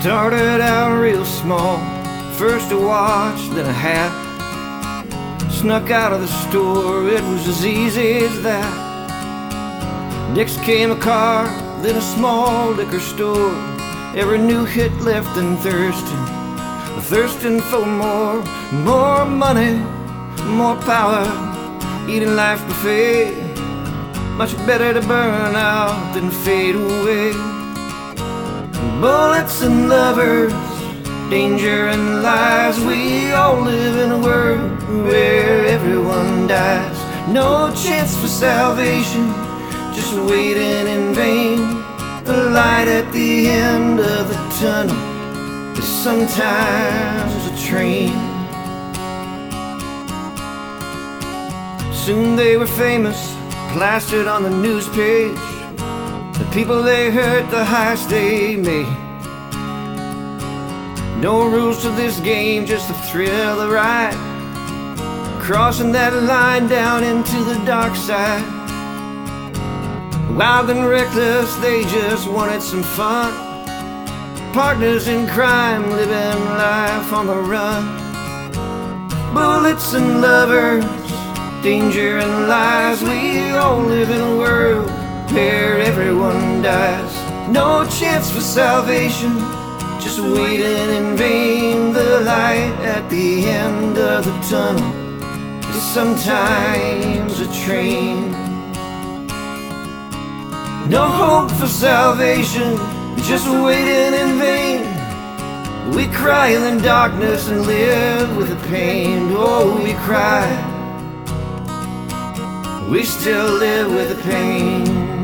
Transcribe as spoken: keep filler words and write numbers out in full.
Started out real small, first a watch, then a hat. Snuck out of the store, it was as easy as that. Next came a car, then a small liquor store. Every new hit left them thirsting, thirsting for more. More money, more power, eating life's buffet. Much better to burn out than fade away. Bullets and lovers, danger and lies. We all live in a world where everyone dies. No chance for salvation, just waiting in vain. The light at the end of the tunnel is sometimes a train. Soon they were famous, plastered on the news page. The people they hurt, the highest they made. No rules to this game, just the thrill of the ride. Crossing that line down into the dark side. Wild and reckless, they just wanted some fun. Partners in crime, living life on the run. Bullets and lovers, danger and lies. We all live in a world where everyone dies. No chance for salvation, just waiting in vain. The light at the end of the tunnel is sometimes a train. No hope for salvation, just waiting in vain. We cry in the darkness and live with the pain. Oh, we cry, we still live with the pain.